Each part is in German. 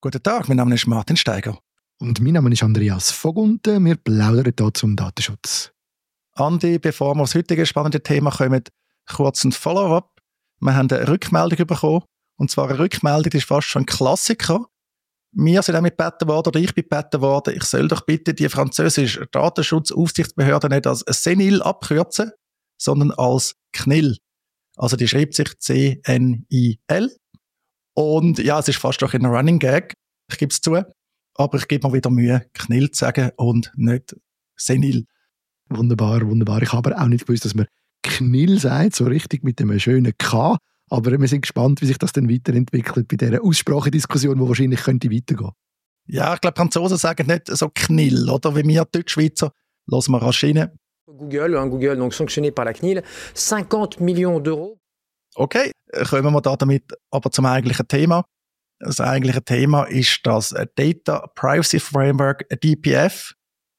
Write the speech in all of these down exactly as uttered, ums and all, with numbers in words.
Guten Tag, mein Name ist Martin Steiger. Und mein Name ist Andreas Vogunten. Wir plaudern hier zum Datenschutz. Andi, bevor wir aufs heutige spannende Thema kommen, kurz ein Follow-up. Wir haben eine Rückmeldung bekommen. Und zwar eine Rückmeldung, die ist fast schon ein Klassiker. Wir sind auch mit gebeten worden, oder ich bin gebeten worden, ich soll doch bitte die französische Datenschutzaufsichtsbehörde nicht als Senil abkürzen, sondern als C N I L. Also die schreibt sich C N I L. Und ja, es ist fast doch ein Running Gag, ich gebe es zu. Aber ich gebe mir wieder Mühe, C N I L zu sagen und nicht Senil. Wunderbar, wunderbar. Ich habe aber auch nicht gewusst, dass man C N I L sagt, so richtig mit einem schönen K. Aber wir sind gespannt, wie sich das dann weiterentwickelt bei dieser Aussprachediskussion, die wahrscheinlich könnte weitergehen. Ja, ich glaube, Franzosen sagen nicht so C N I L, oder wie wir Deutschschweizer. Lassen wir rasch rein. Google, hein, Google, donc sanctionné par la C N I L, cinquante Millionen d'euros. Okay, kommen wir da damit aber zum eigentlichen Thema. Das eigentliche Thema ist das Data Privacy Framework, D P F.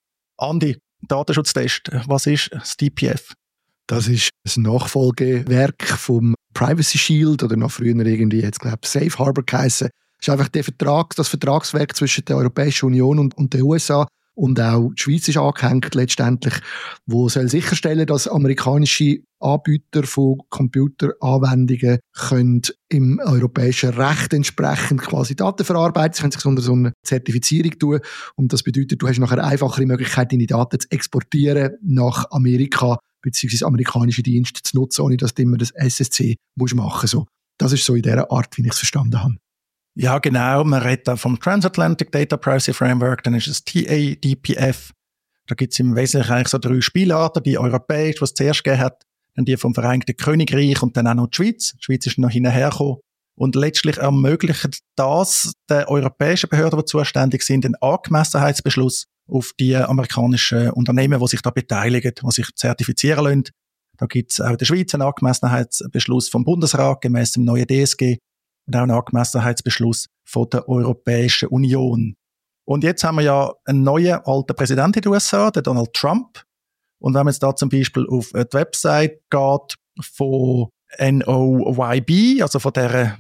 Andi, Datenschutztest, was ist das D P F? Das ist ein Nachfolgewerk vom Privacy Shield oder noch früher irgendwie, jetzt glaube ich, Safe Harbor geheissen. Das ist einfach der Vertrag, das Vertragswerk zwischen der Europäischen Union und, und den U S A. Und auch die Schweiz ist angehängt letztendlich, wo soll sicherstellen, dass amerikanische Anbieter von Computeranwendungen können im europäischen Recht entsprechend quasi Daten verarbeiten. Sie können sich unter so eine Zertifizierung tun. Und das bedeutet, du hast nachher eine einfachere Möglichkeit, deine Daten zu exportieren nach Amerika bzw. amerikanische Dienste zu nutzen, ohne dass du immer das S S C musst machen. So, das ist so in dieser Art, wie ich es verstanden habe. Ja, genau. Man redet da vom Transatlantic Data Privacy Framework, dann ist es T A D P F. Da gibt es im Wesentlichen eigentlich so drei Spielarten. Die europäische, was es zuerst gegeben hat, dann die vom Vereinigten Königreich und dann auch noch die Schweiz. Die Schweiz ist noch hinterhergekommen. Und letztlich ermöglicht das den europäischen Behörden, die zuständig sind, einen Angemessenheitsbeschluss auf die amerikanischen Unternehmen, die sich da beteiligen, die sich zertifizieren lassen. Da gibt es auch in der Schweiz einen Angemessenheitsbeschluss vom Bundesrat gemäss dem neuen D S G. Und auch einen Angemessenheitsbeschluss von der Europäischen Union. Und jetzt haben wir ja einen neuen alten Präsidenten in den U S A, den Donald Trump. Und wenn man jetzt da zum Beispiel auf die Website geht von N O Y B, also von der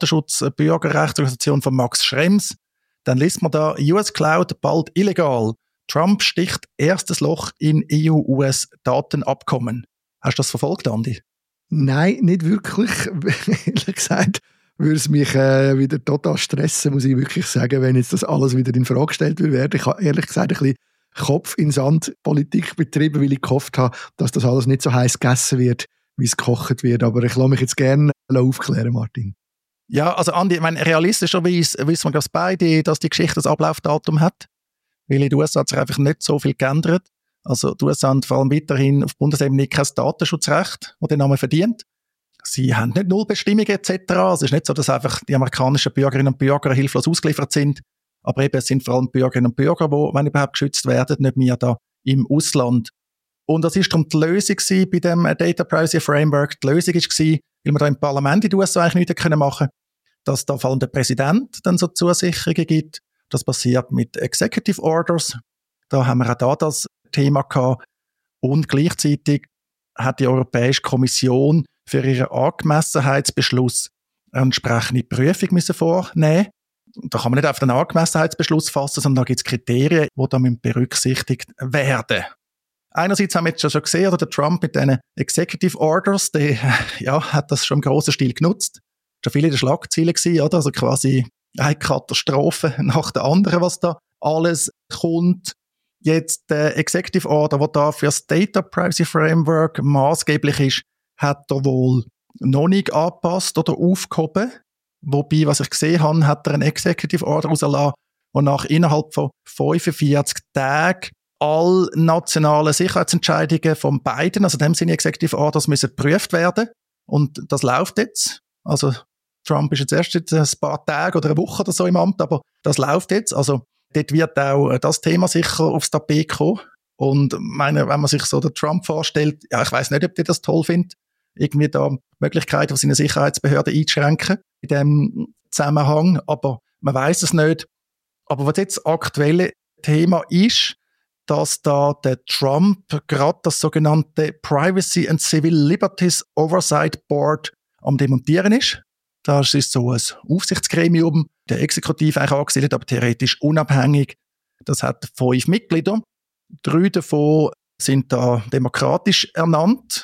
Datenschutz-Bürgerrechtsorganisation von Max Schrems, dann liest man da U S Cloud bald illegal. Trump sticht erstes Loch in E U-U S-Datenabkommen. Hast du das verfolgt, Andi? Nein, nicht wirklich. Ehrlich gesagt würde es mich äh, wieder total stressen, muss ich wirklich sagen, wenn jetzt das alles wieder in Frage gestellt wird. Ich habe ehrlich gesagt ein bisschen Kopf in Sand Politik betrieben, weil ich gehofft habe, dass das alles nicht so heiß gegessen wird, wie es gekocht wird. Aber ich lasse mich jetzt gerne aufklären, Martin. Ja, also Andi, ich meine, realistischerweise wissen wir glaube beide, dass die Geschichte das Ablaufdatum hat. Weil in den U S A hat sich einfach nicht so viel geändert. Also die U S A haben vor allem weiterhin auf Bundesebene kein Datenschutzrecht, das den Namen verdient. Sie haben nicht Nullbestimmungen et cetera. Es ist nicht so, dass einfach die amerikanischen Bürgerinnen und Bürger hilflos ausgeliefert sind. Aber eben, es sind vor allem Bürgerinnen und Bürger, die, wenn überhaupt, geschützt werden, nicht mehr da im Ausland. Und das ist darum die Lösung bei dem Data Privacy Framework. Die Lösung war, weil wir da im Parlament in den U S A eigentlich nichts machen können, dass da vor allem der Präsident dann so Zusicherungen gibt. Das passiert mit Executive Orders. Da haben wir auch da das Thema gehabt. Und gleichzeitig hat die Europäische Kommission für ihren Angemessenheitsbeschluss eine entsprechende Prüfung müssen vornehmen. Da kann man nicht einfach einen Angemessenheitsbeschluss fassen, sondern da gibt es Kriterien, die da berücksichtigt werden. Einerseits haben wir jetzt schon gesehen, oder der Trump mit diesen Executive Orders, der ja, hat das schon im grossen Stil genutzt. Schon viele der Schlagzeilen gewesen, oder? Also quasi eine Katastrophe nach der anderen, was da alles kommt. Jetzt der Executive Order, der da für das Data Privacy Framework maßgeblich ist, hat er wohl noch nicht angepasst oder aufgehoben. Wobei, was ich gesehen habe, hat er einen Executive Order rausgelassen, wonach innerhalb von fünfundvierzig Tagen alle nationalen Sicherheitsentscheidungen von beiden, also in dem Sinne Executive Orders, müssen geprüft werden. Und das läuft jetzt. Also Trump ist jetzt erst ein paar Tage oder eine Woche oder so im Amt, aber das läuft jetzt. Also dort wird auch das Thema sicher aufs Tapet kommen. Und meine, wenn man sich so den Trump vorstellt, ja, ich weiss nicht, ob ihr das toll findet, irgendwie da Möglichkeiten von seinen Sicherheitsbehörden einzuschränken in dem Zusammenhang, aber man weiss es nicht. Aber was jetzt das aktuelle Thema ist, dass da der Trump gerade das sogenannte Privacy and Civil Liberties Oversight Board am Demontieren ist. Das ist so ein Aufsichtsgremium, der Exekutive eigentlich angesiedelt, aber theoretisch unabhängig. Das hat fünf Mitglieder. Drei davon sind da demokratisch ernannt.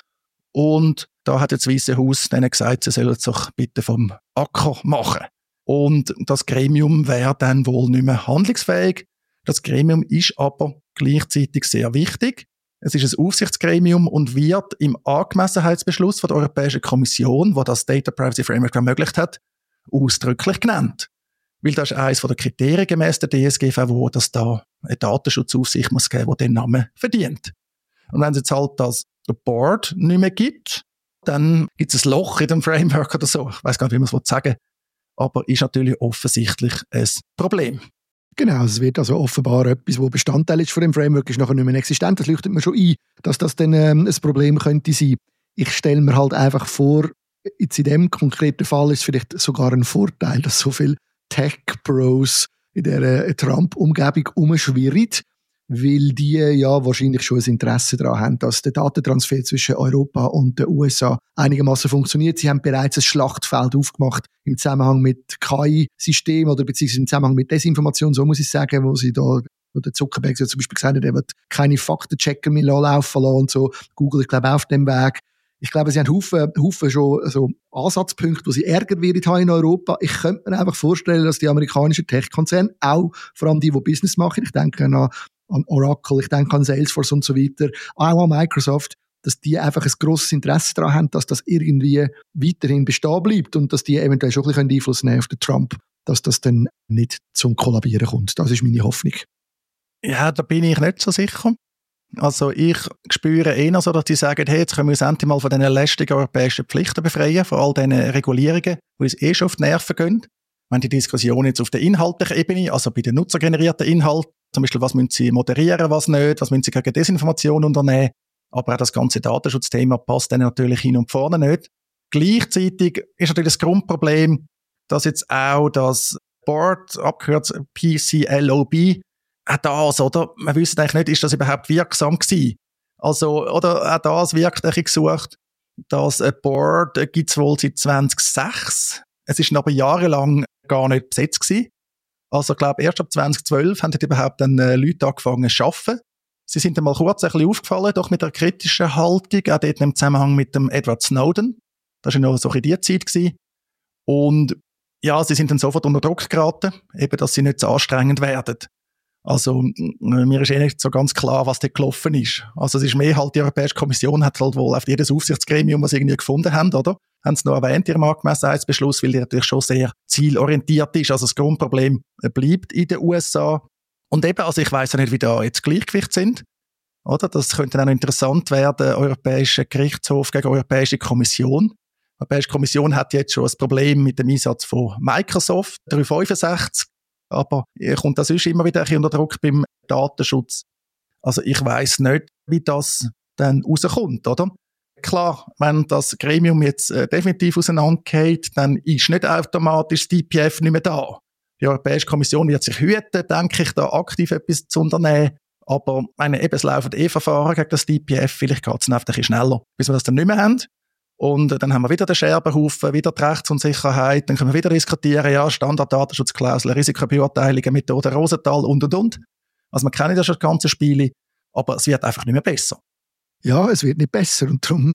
Und da hat das Weiße Haus denen gesagt, sie sollen sich bitte vom Acker machen. Und das Gremium wäre dann wohl nicht mehr handlungsfähig. Das Gremium ist aber gleichzeitig sehr wichtig. Es ist ein Aufsichtsgremium und wird im Angemessenheitsbeschluss von der Europäischen Kommission, wo das Data Privacy Framework ermöglicht hat, ausdrücklich genannt. Weil das ist eines der Kriterien gemäss der D S G V O, dass da eine Datenschutzaufsicht muss geben, die den Namen verdient. Und wenn es jetzt halt das Board nicht mehr gibt, dann gibt es ein Loch in dem Framework oder so. Ich weiss gar nicht, wie man es sagen will. Aber ist natürlich offensichtlich ein Problem. Genau, es wird also offenbar etwas, das Bestandteil ist von dem Framework, ist nachher nicht mehr existent. Das leuchtet mir schon ein, dass das dann ähm, ein Problem könnte sein. Ich stelle mir halt einfach vor, jetzt in dem konkreten Fall ist es vielleicht sogar ein Vorteil, dass so viele Tech-Pros in dieser äh, Trump-Umgebung umschwirren, weil die ja wahrscheinlich schon ein Interesse daran haben, dass der Datentransfer zwischen Europa und den U S A einigermaßen funktioniert. Sie haben bereits ein Schlachtfeld aufgemacht im Zusammenhang mit K I-Systemen oder beziehungsweise im Zusammenhang mit Desinformation, so muss ich sagen, wo sie da, wo der Zuckerberg zum Beispiel gesagt hat, er wird keine Faktenchecker mehr laufen lassen und so. Google, ich glaube, auf dem Weg. Ich glaube, sie haben Haufen, Haufen schon so Ansatzpunkte, wo sie Ärger werden haben in Europa. Ich könnte mir einfach vorstellen, dass die amerikanischen Tech-Konzerne, auch vor allem die, die Business machen, ich denke an an Oracle, ich denke an Salesforce und so weiter, auch an Microsoft, dass die einfach ein grosses Interesse daran haben, dass das irgendwie weiterhin bestehen bleibt und dass die eventuell schon ein bisschen Einfluss nehmen auf den Trump, dass das dann nicht zum Kollabieren kommt. Das ist meine Hoffnung. Ja, da bin ich nicht so sicher. Also ich spüre eher so, dass die sagen, hey, jetzt können wir uns endlich mal von diesen lästigen europäischen Pflichten befreien, von all diesen Regulierungen, die uns eh schon auf die Nerven gehen. Wenn die Diskussion jetzt auf der inhaltlichen Ebene, also bei den nutzergenerierten Inhalten, zum Beispiel, was müssen sie moderieren, was nicht, was müssen sie gegen Desinformation unternehmen, aber auch das ganze Datenschutzthema passt dann natürlich hin und vorne nicht. Gleichzeitig ist natürlich das Grundproblem, dass jetzt auch das Board, abgekürzt P C L O B, auch das, oder? Man wüsste eigentlich nicht, ist das überhaupt wirksam gewesen? Also, oder auch das wirkt ein bisschen gesucht. Das Board gibt es wohl seit zweitausendsechs. Es ist aber jahrelang gar nicht besetzt gewesen. Also, ich glaube, erst ab zweitausendzwölf haben dort überhaupt dann äh, Leute angefangen zu arbeiten. Sie sind dann mal kurz ein bisschen aufgefallen, doch mit einer kritischen Haltung, auch dort im Zusammenhang mit dem Edward Snowden. Das war ja noch so in die Zeit gewesen. Und ja, sie sind dann sofort unter Druck geraten, eben, dass sie nicht so anstrengend werden. Also, mir ist eh nicht so ganz klar, was dort gelaufen ist. Also, es ist mehr halt, die Europäische Kommission hat halt wohl auf jedes Aufsichtsgremium, was sie irgendwie gefunden haben, oder? Haben sie noch erwähnt, ihrem Angemessenheitsbeschluss, weil der natürlich schon sehr zielorientiert ist. Also, das Grundproblem bleibt in den U S A. Und eben, also, ich weiss ja nicht, wie da jetzt Gleichgewicht sind. Oder? Das könnte dann auch noch interessant werden, Europäischer Gerichtshof gegen Europäische Kommission. Die Europäische Kommission hat jetzt schon ein Problem mit dem Einsatz von Microsoft dreihundertfünfundsechzig. Aber kommt das sonst immer wieder ein bisschen unter Druck beim Datenschutz. Also ich weiss nicht, wie das dann rauskommt, oder? Klar, wenn das Gremium jetzt äh, definitiv auseinandergeht, dann ist nicht automatisch das D P F nicht mehr da. Die Europäische Kommission wird sich hüten, denke ich, da aktiv etwas zu unternehmen. Aber meine, eben, es laufen eh Verfahren gegen das D P F, vielleicht geht es dann einfach ein bisschen schneller, bis wir das dann nicht mehr haben. Und dann haben wir wieder den Scherbenhaufen, wieder die Rechtsunsicherheit, dann können wir wieder diskutieren, ja, Standarddatenschutzklauseln, Risikobeurteilungen, Methode Rosenthal und, und, und. Also man kennt ja schon das ganze Spiel, aber es wird einfach nicht mehr besser. Ja, es wird nicht besser und darum,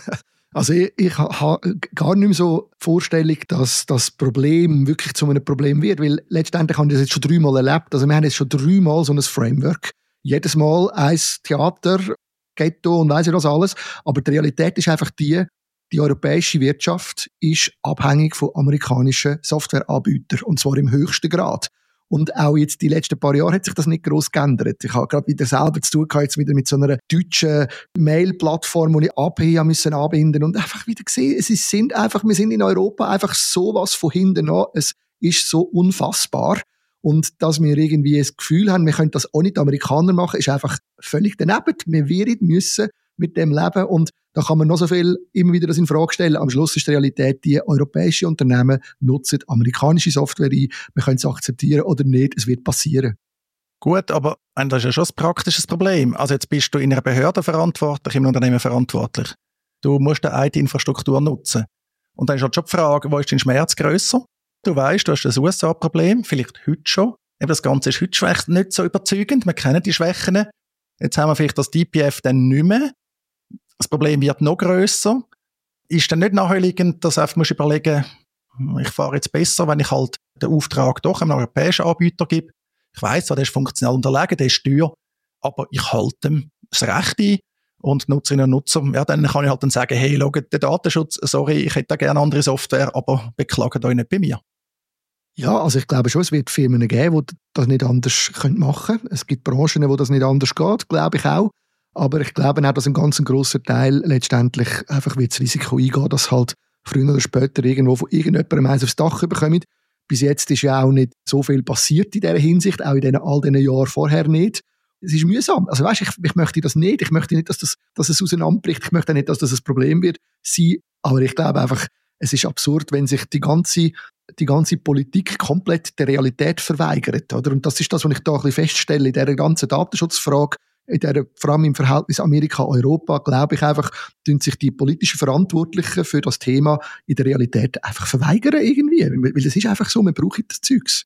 also ich, ich habe gar nicht mehr so die Vorstellung, dass das Problem wirklich zu einem Problem wird, weil letztendlich haben wir das jetzt schon dreimal erlebt, also wir haben jetzt schon dreimal so ein Framework, jedes Mal ein Theater, Ghetto und weiss ich das alles, aber die Realität ist einfach die, die europäische Wirtschaft ist abhängig von amerikanischen Softwareanbietern und zwar im höchsten Grad. Und auch jetzt die letzten paar Jahre hat sich das nicht gross geändert. Ich habe gerade wieder selber zu tun gehabt, jetzt wieder mit so einer deutschen Mail-Plattform, wo ich A P I müssen anbinden und einfach wieder gesehen, es sind einfach, wir sind in Europa einfach sowas von hinten an. Es ist so unfassbar. Und dass wir irgendwie das Gefühl haben, wir können das auch nicht Amerikaner machen, ist einfach völlig daneben. Wir werden müssen mit dem leben und da kann man noch so viel immer wieder das in Frage stellen. Am Schluss ist die Realität, die europäischen Unternehmen nutzen amerikanische Software ein. Wir können es akzeptieren oder nicht, es wird passieren. Gut, aber das ist ja schon ein praktisches Problem. Also jetzt bist du in einer Behörde verantwortlich, im Unternehmen verantwortlich. Du musst eine I T-Infrastruktur nutzen. Und dann ist halt schon die Frage, wo ist dein Schmerz grösser? Du weißt, du hast ein U S A-Problem, vielleicht heute schon. Eben das Ganze ist heute schwach, nicht so überzeugend. Wir kennen die Schwächen. Jetzt haben wir vielleicht das D P F dann nicht mehr. Das Problem wird noch grösser. Ist dann nicht naheliegend, dass du einfach überlegen musst, ich fahre jetzt besser, wenn ich halt den Auftrag doch einem europäischen Anbieter gebe. Ich weiss, der ist funktional unterlegen, der ist teuer, aber ich halte ihm das Recht ein. Und Nutzerinnen und Nutzer, ja, dann kann ich halt dann sagen, hey, schaut, der Datenschutz, sorry, ich hätte gerne andere Software, aber beklagt euch nicht bei mir. Ja, also ich glaube schon, es wird Firmen geben, die das nicht anders machen können. Es gibt Branchen, wo das nicht anders geht, glaube ich auch. Aber ich glaube auch, dass ein ganz grosser Teil letztendlich einfach wird das Risiko eingehen, dass halt früher oder später irgendwo von irgendjemandem eins aufs Dach bekommt. Bis jetzt ist ja auch nicht so viel passiert in dieser Hinsicht, auch in den, all diesen Jahren vorher nicht. Es ist mühsam. Also weißt, ich, ich möchte das nicht. Ich möchte nicht, dass, das, dass es auseinanderbricht. Ich möchte nicht, dass das ein Problem wird sein. Aber ich glaube einfach, es ist absurd, wenn sich die ganze, die ganze Politik komplett der Realität verweigert. Oder? Und das ist das, was ich da ein bisschen feststelle in dieser ganzen Datenschutzfrage, in der, vor allem im Verhältnis Amerika-Europa, glaube ich einfach, tun sich die politischen Verantwortlichen für das Thema in der Realität einfach verweigern irgendwie. Weil es ist einfach so, man braucht das Zeugs.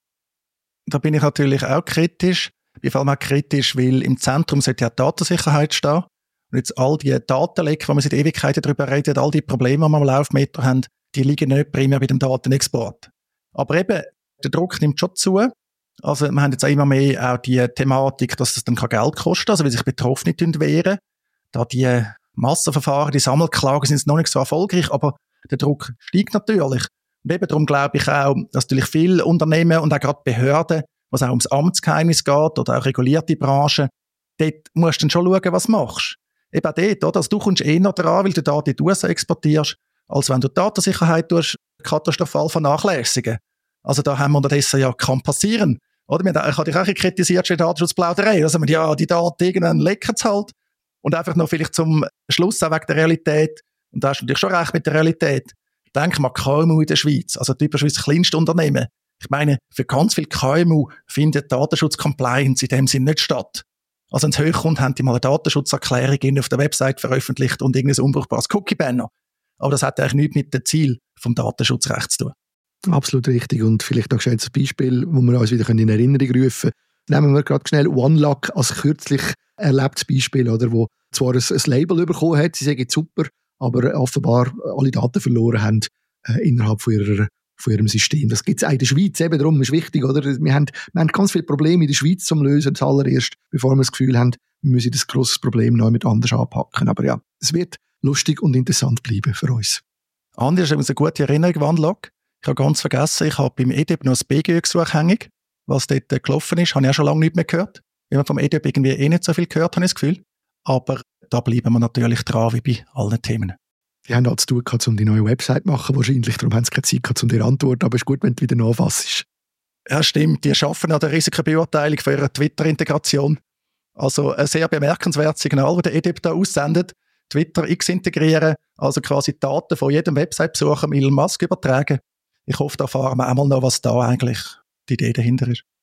Da bin ich natürlich auch kritisch. Ich bin vor allem auch kritisch, weil im Zentrum sollte ja die Datensicherheit stehen. Und jetzt all die Datenlecks, wo wir seit Ewigkeiten darüber reden, all die Probleme, die wir am Laufmeter haben, die liegen nicht primär bei dem Datenexport. Aber eben, der Druck nimmt schon zu. Also wir haben jetzt auch immer mehr auch die Thematik, dass es dann kein Geld kostet, also weil sich Betroffene wehren. Da die Massenverfahren, die Sammelklagen sind noch nicht so erfolgreich, aber der Druck steigt natürlich. Und eben darum glaube ich auch, dass natürlich viele Unternehmen und auch gerade Behörden, was auch ums Amtsgeheimnis geht oder auch regulierte Branchen, dort musst du dann schon schauen, was du machst. Eben auch dort, oder? Also du kommst eh noch dran, weil du Daten in die U S A exportierst, als wenn du die Datensicherheit tust, katastrophal vernachlässigen. Also da haben wir unterdessen ja, kann passieren. Oder? Ich habe dich auch kritisiert, die Datenschutzplauderei. Also ja, die Daten irgendwann lecken es halt. Und einfach noch vielleicht zum Schluss auch wegen der Realität. Und da hast du natürlich schon recht mit der Realität. Denk mal K M U in der Schweiz, also die Schweiz kleinste Unternehmen. Ich meine, für ganz viele K M U findet Datenschutz-Compliance in dem Sinn nicht statt. Also wenn es hochkommt, haben die mal eine Datenschutzerklärung auf der Website veröffentlicht und irgendein unbrauchbares Cookie-Banner. Aber das hat eigentlich nichts mit dem Ziel vom Datenschutzrecht zu tun. Absolut richtig. Und vielleicht noch ein Beispiel, wo wir uns wieder in Erinnerung rufen können. Nehmen wir gerade schnell OneLock als kürzlich erlebtes Beispiel, oder, wo zwar ein, ein Label bekommen hat, sie sagen super, aber offenbar alle Daten verloren haben äh, innerhalb von, ihrer, von ihrem System. Das gibt es auch in der Schweiz, eben darum ist wichtig, oder? Wir haben, wir haben ganz viele Probleme in der Schweiz zum Lösen, zuallererst, bevor wir das Gefühl haben, wir müssen das grosse Problem neu mit anders anpacken. Aber ja, es wird lustig und interessant bleiben für uns. Andi, das ist eine gute Erinnerung, OneLock. Ich habe ganz vergessen, ich habe beim E D I B noch das B G Ö-Gesuch hängig. Was dort äh, gelaufen ist, habe ich auch schon lange nicht mehr gehört. Wenn man vom E D I B irgendwie eh nicht so viel gehört, habe ich das Gefühl. Aber da bleiben wir natürlich dran, wie bei allen Themen. Die haben halt zu tun gehabt, um die neue Website zu machen, wahrscheinlich. Darum haben sie keine Zeit gehabt, um dir zu antworten. Aber es ist gut, wenn du wieder nachfassst. Ja, stimmt. Die arbeiten an der Risikobeurteilung für ihre Twitter-Integration. Also ein sehr bemerkenswertes Signal, das der E D I B da aussendet. Twitter X integrieren, also quasi die Daten von jedem Website-Besucher Elon Musk übertragen. Ich hoffe, da erfahren wir einmal noch, was da eigentlich die Idee dahinter ist.